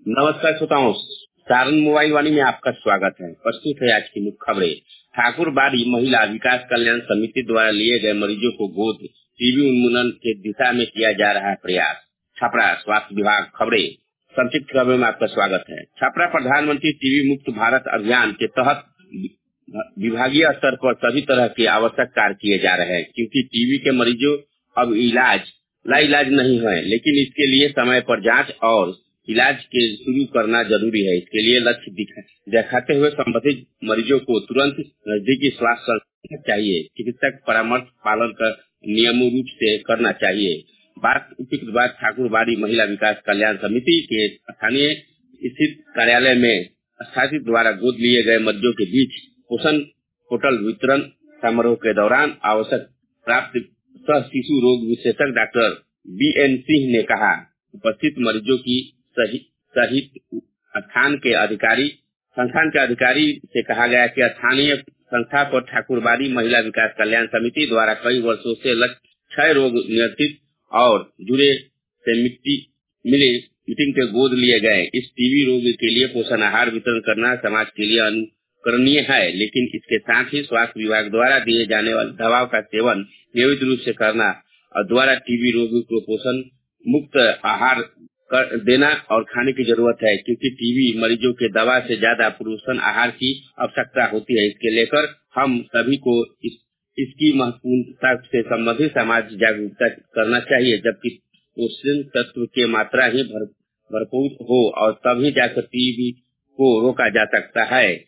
नमस्कार श्रोताओं, सारण मोबाइल वाणी में आपका स्वागत है। प्रस्तुत है आज की मुख्य खबरें। ठाकुरबाड़ी महिला विकास कल्याण समिति द्वारा लिए गए मरीजों को गोद टीबी उन्मूलन के दिशा में किया जा रहा है प्रयास। छपरा स्वास्थ्य विभाग खबरें। संक्षिप्त खबरों में आपका स्वागत है। छपरा प्रधानमंत्री टीबी मुक्त भारत अभियान के तहत विभागीय स्तर पर सभी तरह के आवश्यक कार्य किए जा रहे हैं, क्योंकि टीबी के मरीजों अब लाइलाज नहीं है, लेकिन इसके लिए समय पर जांच और इलाज के शुरू करना जरूरी है। इसके लिए लक्ष्य दिखाते हुए संबंधित मरीजों को तुरंत नजदीकी स्वास्थ्य संस्था चाहिए। चिकित्सक परामर्श पालन कर नियमित रूप से करना चाहिए। बात ठाकुरबाड़ी महिला विकास कल्याण समिति के स्थानीय स्थित कार्यालय में स्थापित द्वारा गोद लिए गए मरीजों के बीच पोषण होटल वितरण समारोह के दौरान आवश्यक प्राप्त सह शिशु रोग विशेषज्ञ डॉक्टर BN सिंह ने कहा, उपस्थित मरीजों की सहित संस्थान के अधिकारी से कहा गया कि स्थानीय संस्था पर ठाकुरबाड़ी महिला विकास कल्याण समिति द्वारा कई वर्षों से क्षय रोग नियंत्रित और जुड़े से मीटिंग के गोद लिए गए। इस टीबी रोग के लिए पोषण आहार वितरण करना समाज के लिए अनुकरणीय है, लेकिन इसके साथ ही स्वास्थ्य विभाग द्वारा दिए जाने वाले दवाओं का सेवन नियमित रूप से करना और द्वारा टीबी रोगी को पोषण मुक्त आहार देना और खाने की जरूरत है, क्योंकि टीबी मरीजों के दवा से ज्यादा पोषण आहार की आवश्यकता होती है। इसके लेकर हम सभी को इसकी महत्वपूर्णता से संबंधित समाज जागरूकता करना चाहिए, जबकि पोषण तत्व की मात्रा ही भरपूर हो और तभी जाकर टीबी को रोका जा सकता है।